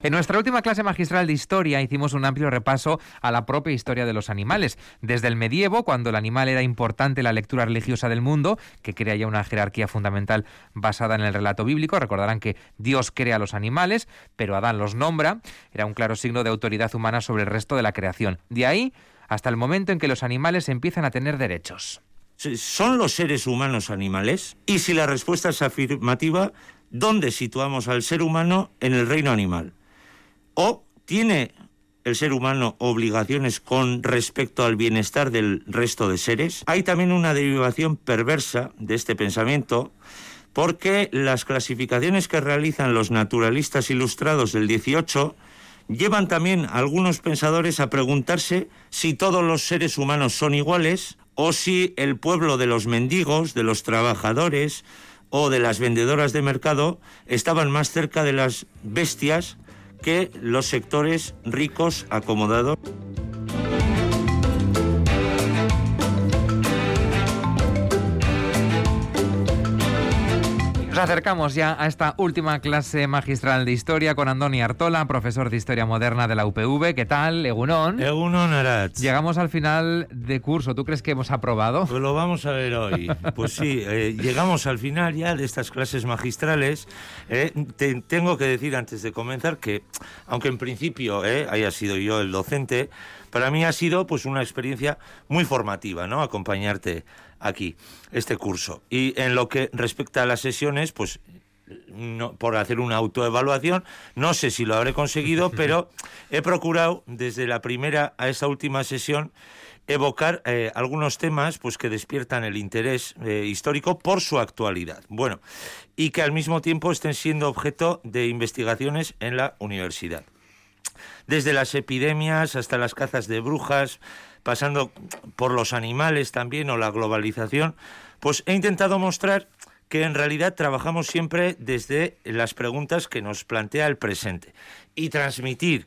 En nuestra última clase magistral de historia hicimos un amplio repaso a la propia historia de los animales. Desde el medievo, cuando el animal era importante en la lectura religiosa del mundo, que crea ya una jerarquía fundamental basada en el relato bíblico. Recordarán que Dios crea a los animales, pero Adán los nombra. Era un claro signo de autoridad humana sobre el resto de la creación. De ahí hasta el momento en que los animales empiezan a tener derechos. ¿Son los seres humanos animales? Y si la respuesta es afirmativa, ¿dónde situamos al ser humano en el reino animal? ¿O tiene el ser humano obligaciones con respecto al bienestar del resto de seres? Hay también una derivación perversa de este pensamiento, porque las clasificaciones que realizan los naturalistas ilustrados del 18 llevan también a algunos pensadores a preguntarse si todos los seres humanos son iguales o si el pueblo de los mendigos, de los trabajadores o de las vendedoras de mercado estaban más cerca de las bestias que los sectores ricos acomodados. Nos acercamos ya a esta última clase magistral de historia con Andoni Artola, profesor de Historia Moderna de la UPV. ¿Qué tal, Egunon? Egunon, Aratz. Llegamos al final de curso. ¿Tú crees que hemos aprobado? Pues lo vamos a ver hoy. Pues sí, llegamos al final ya de estas clases magistrales. Tengo que decir antes de comenzar que, aunque en principio haya sido yo el docente, para mí ha sido pues una experiencia muy formativa, ¿no? Acompañarte aquí, este curso. Y en lo que respecta a las sesiones, pues no, por hacer una autoevaluación, no sé si lo habré conseguido, pero he procurado desde la primera a esta última sesión evocar algunos temas pues que despiertan el interés histórico por su actualidad. Bueno, y que al mismo tiempo estén siendo objeto de investigaciones en la universidad. Desde las epidemias hasta las cazas de brujas, pasando por los animales también o la globalización, pues he intentado mostrar que en realidad trabajamos siempre desde las preguntas que nos plantea el presente y transmitir,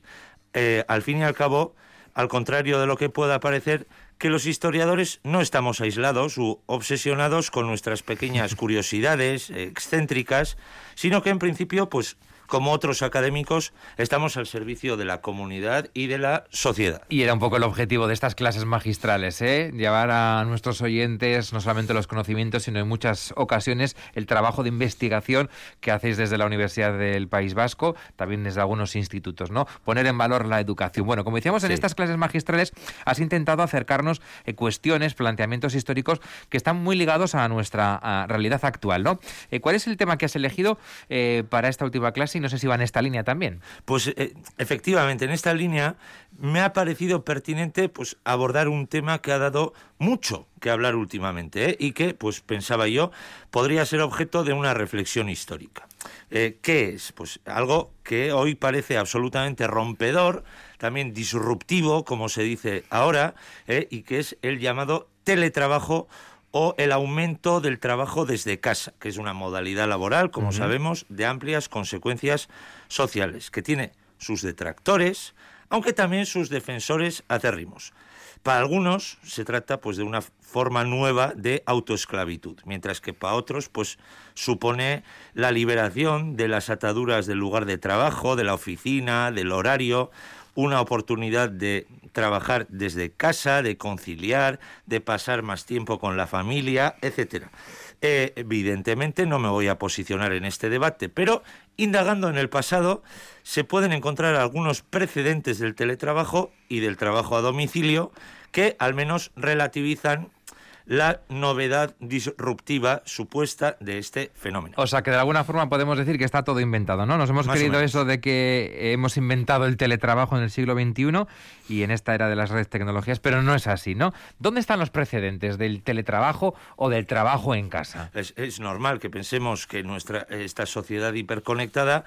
al fin y al cabo, al contrario de lo que pueda parecer, que los historiadores no estamos aislados u obsesionados con nuestras pequeñas curiosidades excéntricas, sino que en principio, pues, como otros académicos, estamos al servicio de la comunidad y de la sociedad. Y era un poco el objetivo de estas clases magistrales, llevar a nuestros oyentes no solamente los conocimientos, sino en muchas ocasiones el trabajo de investigación que hacéis desde la Universidad del País Vasco, también desde algunos institutos, ¿no? Poner en valor la educación. Bueno, como decíamos, en estas clases magistrales has intentado acercarnos cuestiones, planteamientos históricos que están muy ligados a nuestra realidad actual, ¿no? ¿Cuál es el tema que has elegido para esta última clase? Y no sé si va en esta línea también. Pues efectivamente, en esta línea me ha parecido pertinente pues abordar un tema que ha dado mucho que hablar últimamente y que, pues pensaba yo, podría ser objeto de una reflexión histórica. ¿Qué es? Pues algo que hoy parece absolutamente rompedor, también disruptivo, como se dice ahora, y que es el llamado teletrabajo o el aumento del trabajo desde casa, que es una modalidad laboral, como sabemos, de amplias consecuencias sociales, que tiene sus detractores, aunque también sus defensores acérrimos. Para algunos se trata pues de una forma nueva de autoesclavitud, mientras que para otros pues supone la liberación de las ataduras del lugar de trabajo, de la oficina, del horario, una oportunidad de trabajar desde casa, de conciliar, de pasar más tiempo con la familia, etcétera. Evidentemente no me voy a posicionar en este debate, pero indagando en el pasado se pueden encontrar algunos precedentes del teletrabajo y del trabajo a domicilio que al menos relativizan la novedad disruptiva supuesta de este fenómeno. O sea, que de alguna forma podemos decir que está todo inventado, ¿no? Nos hemos creído eso de que hemos inventado el teletrabajo en el siglo XXI y en esta era de las redes tecnologías, pero no es así, ¿no? ¿Dónde están los precedentes del teletrabajo o del trabajo en casa? Es normal que pensemos que esta sociedad hiperconectada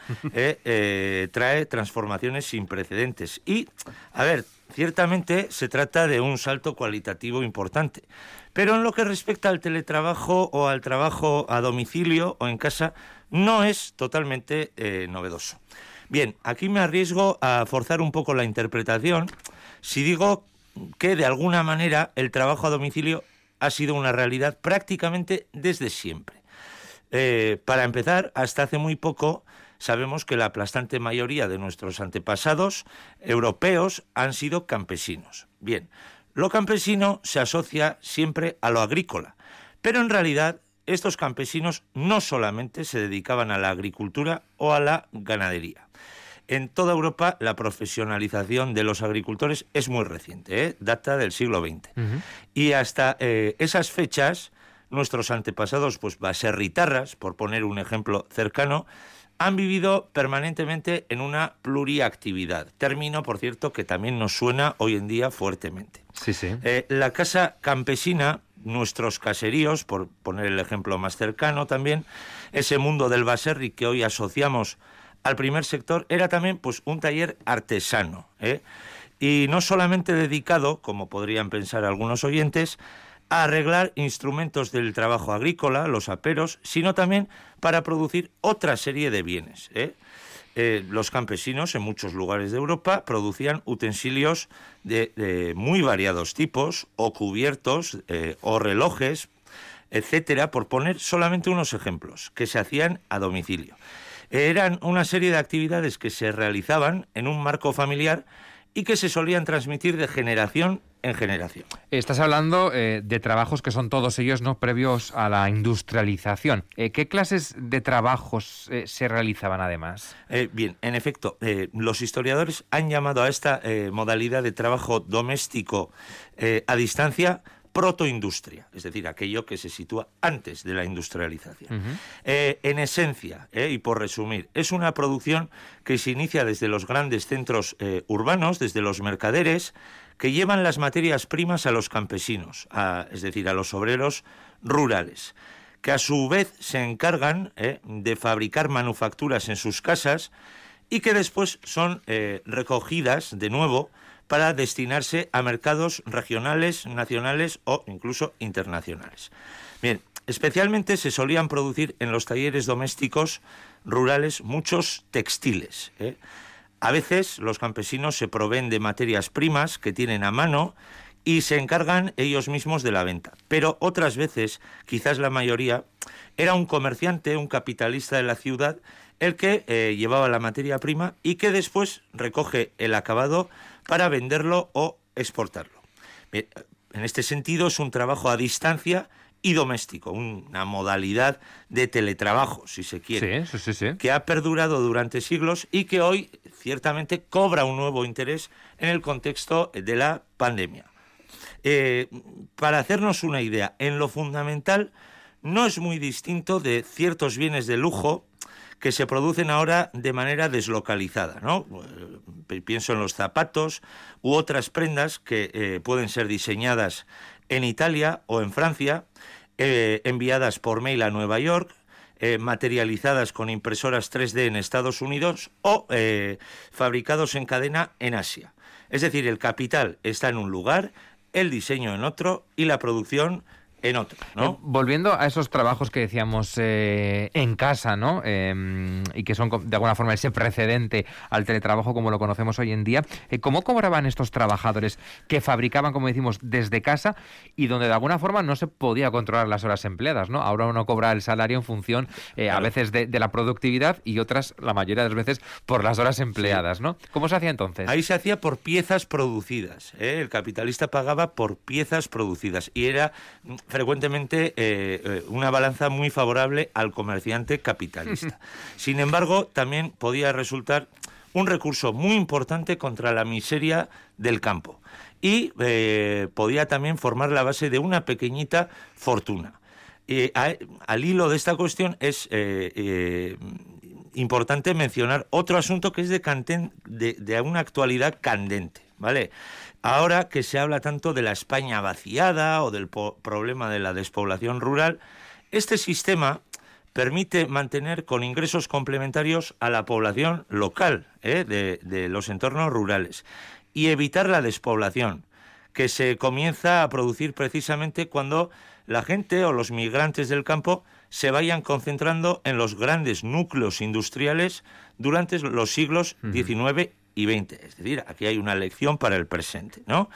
trae transformaciones sin precedentes. Y, a ver, ciertamente se trata de un salto cualitativo importante. Pero en lo que respecta al teletrabajo o al trabajo a domicilio o en casa, no es totalmente novedoso. Bien, aquí me arriesgo a forzar un poco la interpretación si digo que de alguna manera el trabajo a domicilio ha sido una realidad prácticamente desde siempre. Para empezar, hasta hace muy poco sabemos que la aplastante mayoría de nuestros antepasados europeos han sido campesinos. Bien, lo campesino se asocia siempre a lo agrícola, pero en realidad estos campesinos no solamente se dedicaban a la agricultura o a la ganadería. En toda Europa la profesionalización de los agricultores es muy reciente, data del siglo XX. Uh-huh. Y hasta esas fechas, nuestros antepasados, pues baserritarras, por poner un ejemplo cercano, han vivido permanentemente en una pluriactividad. Término, por cierto, que también nos suena hoy en día fuertemente. Sí, sí. La casa campesina, nuestros caseríos, por poner el ejemplo más cercano también, ese mundo del baserri que hoy asociamos al primer sector, era también pues un taller artesano, y no solamente dedicado, como podrían pensar algunos oyentes, a arreglar instrumentos del trabajo agrícola, los aperos, sino también para producir otra serie de bienes. Los campesinos en muchos lugares de Europa producían utensilios de muy variados tipos, o cubiertos, o relojes, etcétera, por poner solamente unos ejemplos, que se hacían a domicilio. Eran una serie de actividades que se realizaban en un marco familiar y que se solían transmitir de generación en generación. Estás hablando de trabajos que son todos ellos no previos a la industrialización. ¿Qué clases de trabajos se realizaban además? Bien, en efecto, los historiadores han llamado a esta modalidad de trabajo doméstico a distancia protoindustria, es decir, aquello que se sitúa antes de la industrialización. Uh-huh. En esencia, y por resumir, es una producción que se inicia desde los grandes centros urbanos, desde los mercaderes, que llevan las materias primas a los campesinos, es decir, a los obreros rurales, que a su vez se encargan de fabricar manufacturas en sus casas y que después son recogidas de nuevo para destinarse a mercados regionales, nacionales o incluso internacionales. Bien, especialmente se solían producir en los talleres domésticos rurales muchos textiles. A veces los campesinos se proveen de materias primas que tienen a mano y se encargan ellos mismos de la venta. Pero otras veces, quizás la mayoría, era un comerciante, un capitalista de la ciudad, el que llevaba la materia prima y que después recoge el acabado para venderlo o exportarlo. Bien, en este sentido es un trabajo a distancia y doméstico, una modalidad de teletrabajo, si se quiere, sí. que ha perdurado durante siglos y que hoy ciertamente cobra un nuevo interés en el contexto de la pandemia. Para hacernos una idea, en lo fundamental no es muy distinto de ciertos bienes de lujo que se producen ahora de manera deslocalizada, ¿no? Pienso en los zapatos u otras prendas que pueden ser diseñadas en Italia o en Francia, enviadas por mail a Nueva York, materializadas con impresoras 3D en Estados Unidos o fabricados en cadena en Asia. Es decir, el capital está en un lugar, el diseño en otro y la producción en otro, ¿no? Volviendo a esos trabajos que decíamos en casa, ¿no? Y que son de alguna forma ese precedente al teletrabajo como lo conocemos hoy en día, ¿cómo cobraban estos trabajadores que fabricaban, como decimos, desde casa y donde de alguna forma no se podía controlar las horas empleadas, ¿no? Ahora uno cobra el salario en función a veces de la productividad y otras, la mayoría de las veces, por las horas empleadas, ¿no? ¿Cómo se hacía entonces? Ahí se hacía por piezas producidas, El capitalista pagaba por piezas producidas y era frecuentemente una balanza muy favorable al comerciante capitalista. Sin embargo, también podía resultar un recurso muy importante contra la miseria del campo y podía también formar la base de una pequeñita fortuna. Al hilo de esta cuestión es importante mencionar otro asunto que es de una actualidad candente, ¿vale? Ahora que se habla tanto de la España vaciada o del problema de la despoblación rural, este sistema permite mantener con ingresos complementarios a la población local de los entornos rurales y evitar la despoblación, que se comienza a producir precisamente cuando la gente o los migrantes del campo se vayan concentrando en los grandes núcleos industriales durante los siglos XIX y XX. Es decir, aquí hay una lección para el presente, ¿no?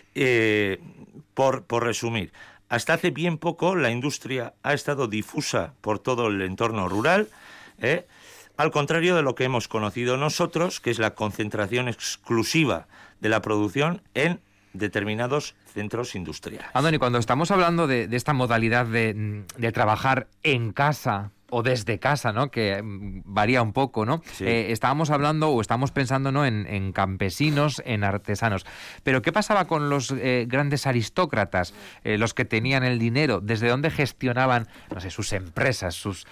Por resumir, hasta hace bien poco la industria ha estado difusa por todo el entorno rural, al contrario de lo que hemos conocido nosotros, que es la concentración exclusiva de la producción en determinados centros industriales. Andoni, cuando estamos hablando de esta modalidad de trabajar en casa o desde casa, ¿no?, que varía un poco, ¿no? Sí. Estábamos hablando o estamos pensando, ¿no?, en campesinos, en artesanos. Pero ¿qué pasaba con los grandes aristócratas, los que tenían el dinero? ¿Desde dónde gestionaban, no sé, sus empresas, sus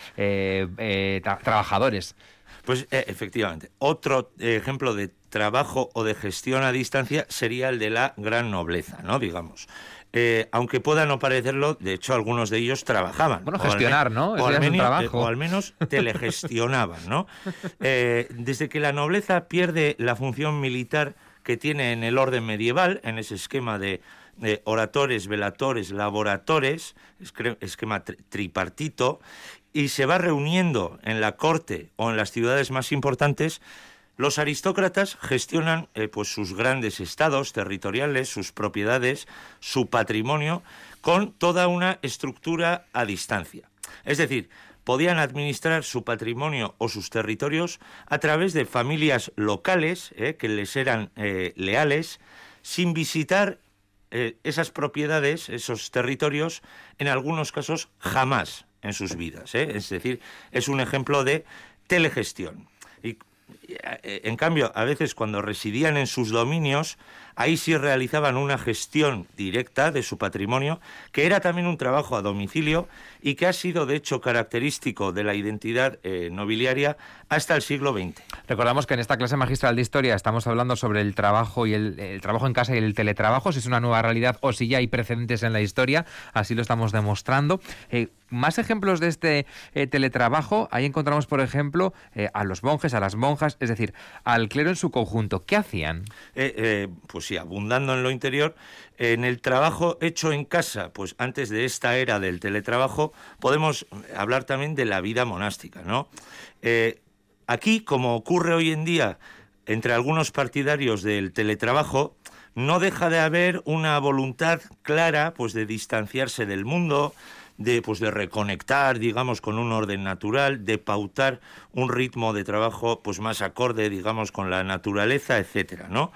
trabajadores? Pues efectivamente, otro ejemplo de trabajo o de gestión a distancia sería el de la gran nobleza, ¿no?, digamos. Aunque pueda no parecerlo, de hecho algunos de ellos trabajaban. Bueno, gestionar, ¿no? O trabajo. O al menos telegestionaban, ¿no? Desde que la nobleza pierde la función militar que tiene en el orden medieval, en ese esquema de oratores, velatores, laboratores, esquema tripartito, y se va reuniendo en la corte o en las ciudades más importantes, los aristócratas gestionan pues sus grandes estados territoriales, sus propiedades, su patrimonio, con toda una estructura a distancia. Es decir, podían administrar su patrimonio o sus territorios a través de familias locales que les eran leales, sin visitar esas propiedades, esos territorios, en algunos casos jamás en sus vidas. Es decir, es un ejemplo de telegestión. Y en cambio, a veces cuando residían en sus dominios, ahí sí realizaban una gestión directa de su patrimonio, que era también un trabajo a domicilio y que ha sido, de hecho, característico de la identidad nobiliaria hasta el siglo XX. Recordamos que en esta clase magistral de historia estamos hablando sobre el trabajo y el trabajo en casa y el teletrabajo, si es una nueva realidad o si ya hay precedentes en la historia, así lo estamos demostrando. Más ejemplos de este teletrabajo, ahí encontramos, por ejemplo, a los monjes, a las monjas, es decir, al clero en su conjunto. ¿Qué hacían? Pues sí, abundando en lo interior, en el trabajo hecho en casa, pues antes de esta era del teletrabajo, podemos hablar también de la vida monástica, ¿no? Aquí, como ocurre hoy en día entre algunos partidarios del teletrabajo, no deja de haber una voluntad clara, pues, de distanciarse del mundo, de reconectar, digamos, con un orden natural, de pautar un ritmo de trabajo pues más acorde, digamos, con la naturaleza, etcétera, ¿no?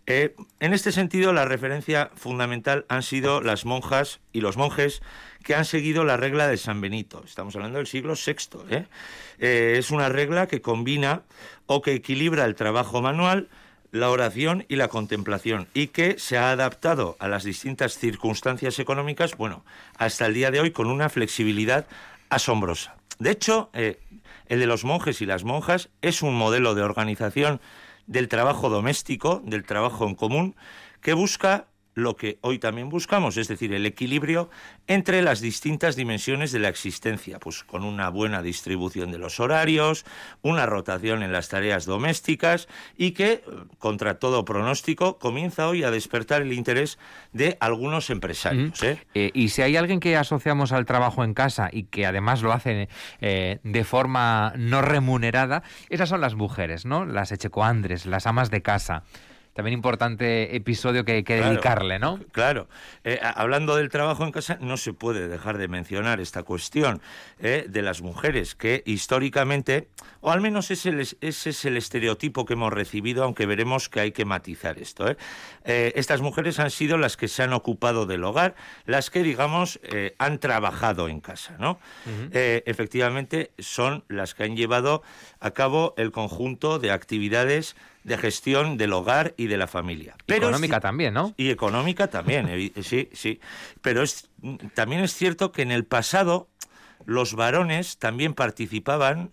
En este sentido, la referencia fundamental han sido las monjas y los monjes que han seguido la regla de San Benito. Estamos hablando del siglo VI. Es una regla que combina o que equilibra el trabajo manual, la oración y la contemplación, y que se ha adaptado a las distintas circunstancias económicas, bueno, hasta el día de hoy con una flexibilidad asombrosa. De hecho, el de los monjes y las monjas es un modelo de organización del trabajo doméstico, del trabajo en común, que busca lo que hoy también buscamos, es decir, el equilibrio entre las distintas dimensiones de la existencia, pues con una buena distribución de los horarios, una rotación en las tareas domésticas y que, contra todo pronóstico, comienza hoy a despertar el interés de algunos empresarios. Y si hay alguien que asociamos al trabajo en casa y que además lo hace de forma no remunerada, esas son las mujeres, ¿no? Las echecoandres, las amas de casa. También importante episodio que dedicarle, ¿no? Claro. Hablando del trabajo en casa, no se puede dejar de mencionar esta cuestión de las mujeres, que históricamente, o al menos ese es el estereotipo que hemos recibido, aunque veremos que hay que matizar esto. Estas mujeres han sido las que se han ocupado del hogar, las que, digamos, han trabajado en casa, ¿no? Uh-huh. Efectivamente, son las que han llevado a cabo el conjunto de actividades de gestión del hogar y de la familia. Pero económica también, ¿no? Y económica también, sí. Pero también es cierto que en el pasado los varones también participaban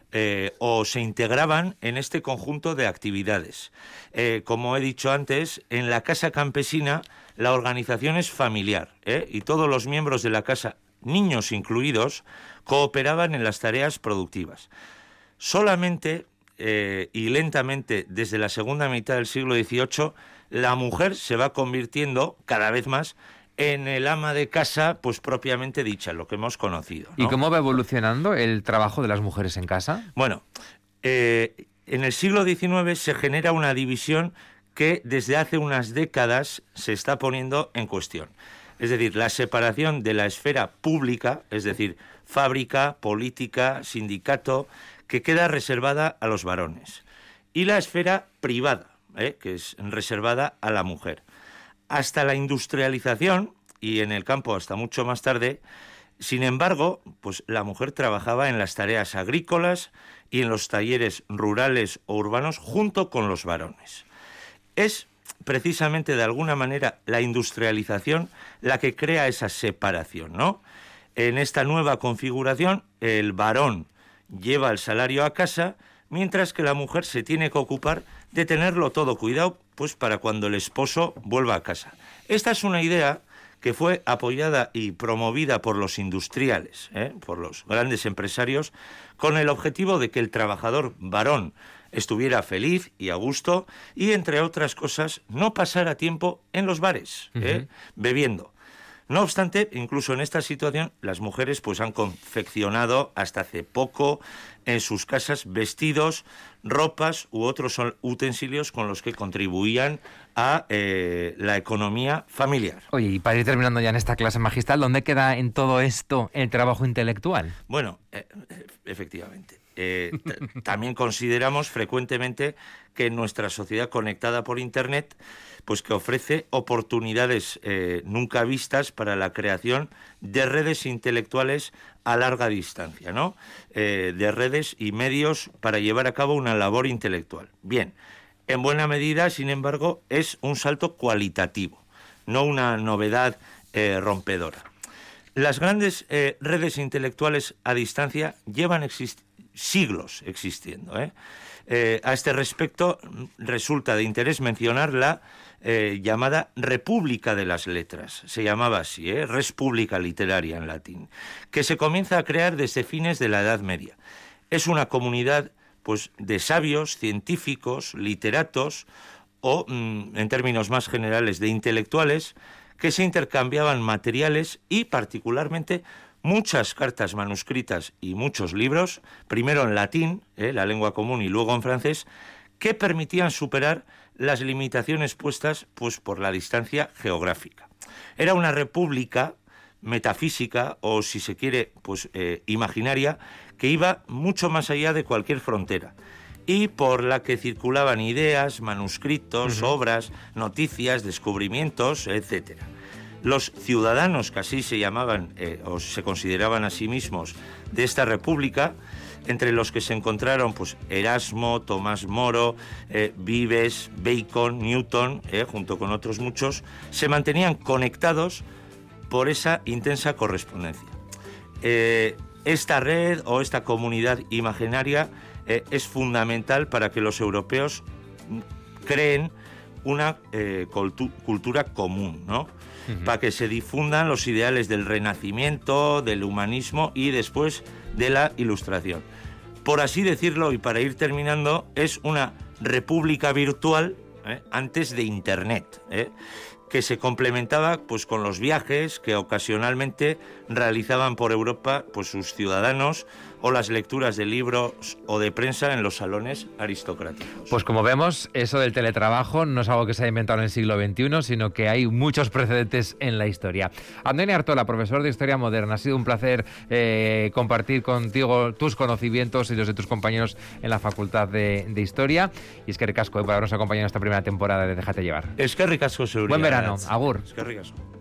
o se integraban en este conjunto de actividades. Como he dicho antes, en la casa campesina la organización es familiar, y todos los miembros de la casa, niños incluidos, cooperaban en las tareas productivas. Solamente y lentamente, desde la segunda mitad del siglo XVIII, la mujer se va convirtiendo cada vez más en el ama de casa, pues propiamente dicha, lo que hemos conocido, ¿no? ¿Y cómo va evolucionando el trabajo de las mujeres en casa? Bueno, en el siglo XIX se genera una división que desde hace unas décadas se está poniendo en cuestión. Es decir, la separación de la esfera pública, es decir, fábrica, política, sindicato, que queda reservada a los varones, y la esfera privada, que es reservada a la mujer. Hasta la industrialización, y en el campo hasta mucho más tarde, sin embargo, pues la mujer trabajaba en las tareas agrícolas y en los talleres rurales o urbanos junto con los varones. Es precisamente de alguna manera la industrialización la que crea esa separación, ¿no? En esta nueva configuración, el varón lleva el salario a casa, mientras que la mujer se tiene que ocupar de tenerlo todo cuidado, pues para cuando el esposo vuelva a casa. Esta es una idea que fue apoyada y promovida por los industriales, por los grandes empresarios, con el objetivo de que el trabajador varón estuviera feliz y a gusto y, entre otras cosas, no pasara tiempo en los bares, bebiendo. No obstante, incluso en esta situación, las mujeres pues han confeccionado hasta hace poco en sus casas vestidos, ropas u otros utensilios con los que contribuían a la economía familiar. Oye, y para ir terminando ya en esta clase magistral, ¿dónde queda en todo esto el trabajo intelectual? Bueno, efectivamente. También consideramos frecuentemente que en nuestra sociedad conectada por Internet, pues que ofrece oportunidades nunca vistas para la creación de redes intelectuales a larga distancia, ¿no? De redes y medios para llevar a cabo una labor intelectual. Bien, en buena medida, sin embargo, es un salto cualitativo, no una novedad rompedora. Las grandes redes intelectuales a distancia llevan siglos existiendo. A este respecto, resulta de interés mencionar la llamada República de las Letras, se llamaba así, Res Publica Literaria en latín, que se comienza a crear desde fines de la Edad Media. Es una comunidad pues, de sabios, científicos, literatos o, en términos más generales, de intelectuales que se intercambiaban materiales y, particularmente, muchas cartas manuscritas y muchos libros, primero en latín, la lengua común, y luego en francés, que permitían superar las limitaciones puestas pues, por la distancia geográfica. Era una república metafísica, o si se quiere, pues imaginaria, que iba mucho más allá de cualquier frontera, y por la que circulaban ideas, manuscritos, obras, noticias, descubrimientos, etcétera. Los ciudadanos, que así se llamaban o se consideraban a sí mismos, de esta república, entre los que se encontraron pues Erasmo, Tomás Moro, Vives, Bacon, Newton, junto con otros muchos, se mantenían conectados por esa intensa correspondencia. Esta red o esta comunidad imaginaria es fundamental para que los europeos creen una cultura común, ¿no? Para que se difundan los ideales del Renacimiento, del humanismo y después de la Ilustración. Por así decirlo, y para ir terminando, es una república virtual antes de Internet, que se complementaba pues, con los viajes que ocasionalmente realizaban por Europa pues, sus ciudadanos, o las lecturas de libros o de prensa en los salones aristocráticos. Pues como vemos, eso del teletrabajo no es algo que se ha inventado en el siglo XXI, sino que hay muchos precedentes en la historia. Andoni Artola, profesor de Historia Moderna, ha sido un placer compartir contigo tus conocimientos y los de tus compañeros en la Facultad de Historia. Y es que ricasco por habernos acompañado en esta primera temporada de Déjate Llevar. Es que ricasco, seguridad. Buen verano, agur. Es que ricasco.